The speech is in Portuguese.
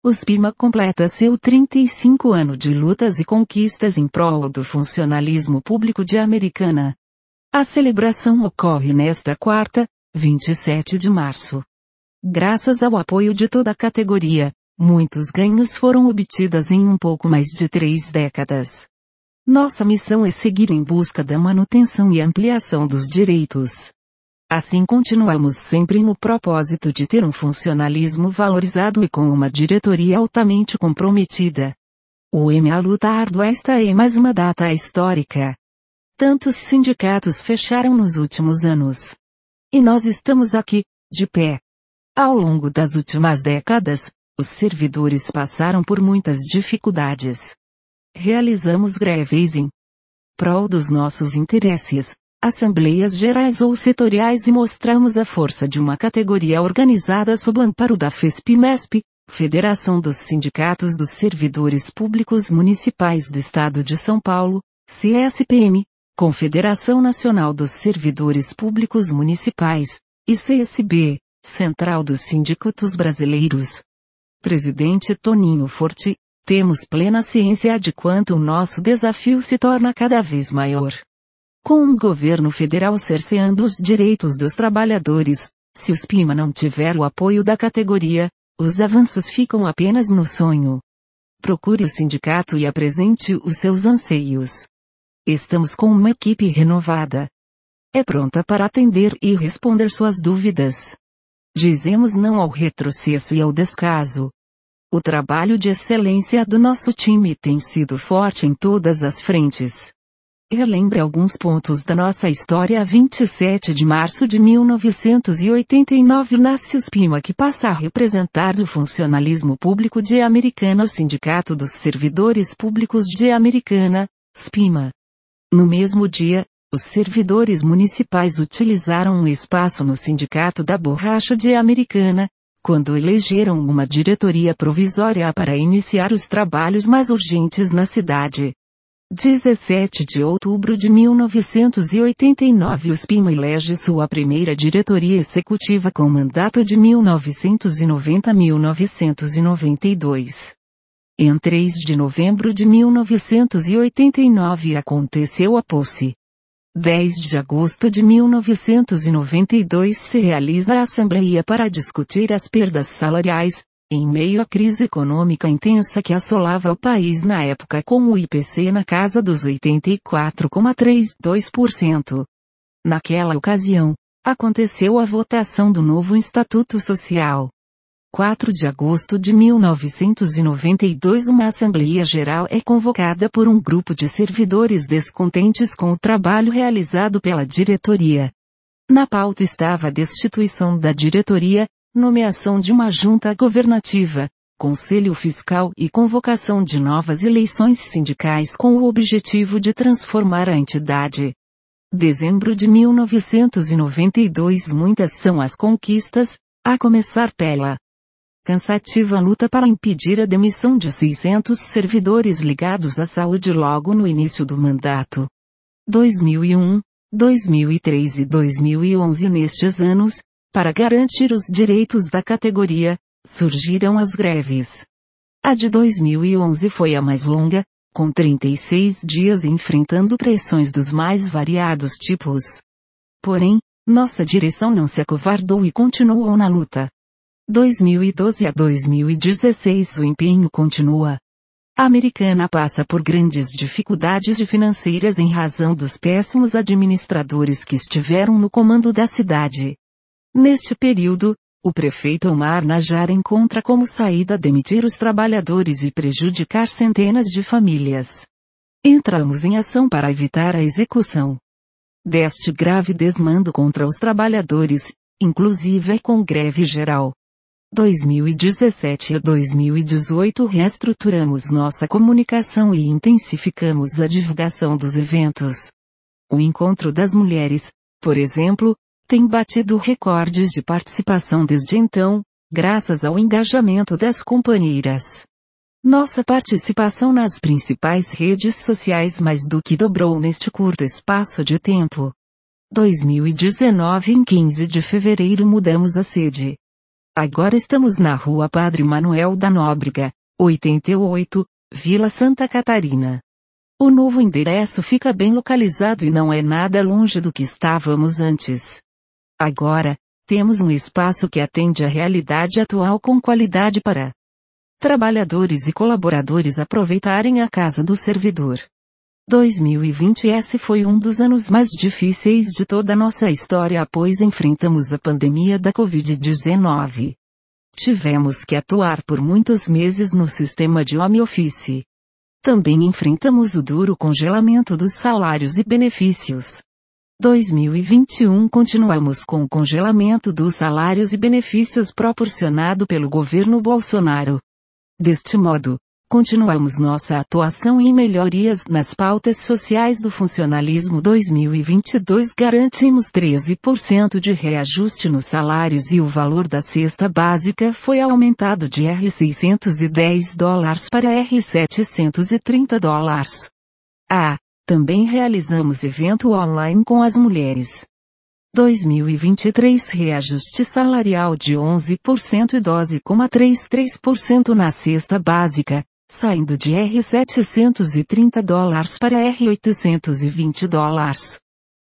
O SPIMA completa seu 35 ano de lutas e conquistas em prol do funcionalismo público de Americana. A celebração ocorre nesta quarta, 27 de março. Graças ao apoio de toda a categoria, muitos ganhos foram obtidos em um pouco mais de 3 décadas. Nossa missão é seguir em busca da manutenção e ampliação dos direitos. Assim continuamos sempre no propósito de ter um funcionalismo valorizado e com uma diretoria altamente comprometida. A luta árdua esta é mais uma data histórica. Tantos sindicatos fecharam nos últimos anos. E nós estamos aqui, de pé. Ao longo das últimas décadas, os servidores passaram por muitas dificuldades. Realizamos greves em prol dos nossos interesses, assembleias gerais ou setoriais e mostramos a força de uma categoria organizada sob o amparo da FESP-MESP, Federação dos Sindicatos dos Servidores Públicos Municipais do Estado de São Paulo, CSPM, Confederação Nacional dos Servidores Públicos Municipais, e CSB, Central dos Sindicatos Brasileiros. Presidente Toninho Forte, temos plena ciência de quanto o nosso desafio se torna cada vez maior. Com um governo federal cerceando os direitos dos trabalhadores, se o SPIMA não tiver o apoio da categoria, os avanços ficam apenas no sonho. Procure o sindicato e apresente os seus anseios. Estamos com uma equipe renovada. É pronta para atender e responder suas dúvidas. Dizemos não ao retrocesso e ao descaso. O trabalho de excelência do nosso time tem sido forte em todas as frentes. Relembre alguns pontos da nossa história. 27 de março de 1989 nasce o SPIMA, que passa a representar o funcionalismo público de Americana, o Sindicato dos Servidores Públicos de Americana, SPIMA. No mesmo dia, os servidores municipais utilizaram um espaço no Sindicato da Borracha de Americana, quando elegeram uma diretoria provisória para iniciar os trabalhos mais urgentes na cidade. 17 de outubro de 1989 o SPIMA elege sua primeira diretoria executiva com mandato de 1990 a 1992. Em 3 de novembro de 1989 aconteceu a posse. 10 de agosto de 1992 se realiza a Assembleia para discutir as perdas salariais, em meio à crise econômica intensa que assolava o país na época, com o IPC na casa dos 84,32%. Naquela ocasião, aconteceu a votação do novo Estatuto Social. 4 de agosto de 1992 uma Assembleia Geral é convocada por um grupo de servidores descontentes com o trabalho realizado pela diretoria. Na pauta estava a destituição da diretoria, nomeação de uma junta governativa, conselho fiscal e convocação de novas eleições sindicais com o objetivo de transformar a entidade. Dezembro de 1992 muitas são as conquistas, a começar pela cansativa luta para impedir a demissão de 600 servidores ligados à saúde logo no início do mandato. 2001, 2003 e 2011 nestes anos, para garantir os direitos da categoria, surgiram as greves. A de 2011 foi a mais longa, com 36 dias enfrentando pressões dos mais variados tipos. Porém, nossa direção não se acovardou e continuou na luta. 2012 a 2016 o empenho continua. A Americana passa por grandes dificuldades financeiras em razão dos péssimos administradores que estiveram no comando da cidade. Neste período, o prefeito Omar Najjar encontra como saída demitir os trabalhadores e prejudicar centenas de famílias. Entramos em ação para evitar a execução deste grave desmando contra os trabalhadores, inclusive com greve geral. 2017 a 2018 reestruturamos nossa comunicação e intensificamos a divulgação dos eventos. O Encontro das Mulheres, por exemplo, tem batido recordes de participação desde então, graças ao engajamento das companheiras. Nossa participação nas principais redes sociais mais do que dobrou neste curto espaço de tempo. 2019 em 15 de fevereiro mudamos a sede. Agora estamos na Rua Padre Manuel da Nóbrega, 88, Vila Santa Catarina. O novo endereço fica bem localizado e não é nada longe do que estávamos antes. Agora, temos um espaço que atende à realidade atual com qualidade para trabalhadores e colaboradores aproveitarem a casa do servidor. 2020 esse foi um dos anos mais difíceis de toda a nossa história, pois enfrentamos a pandemia da Covid-19. Tivemos que atuar por muitos meses no sistema de home office. Também enfrentamos o duro congelamento dos salários e benefícios. 2021 continuamos com o congelamento dos salários e benefícios proporcionado pelo governo Bolsonaro. Deste modo, continuamos nossa atuação em melhorias nas pautas sociais do funcionalismo. 2022 garantimos 13% de reajuste nos salários e o valor da cesta básica foi aumentado de $610 para $730. Também realizamos evento online com as mulheres. 2023 reajuste salarial de 11% e 12,33% na cesta básica, saindo de $730 para $820.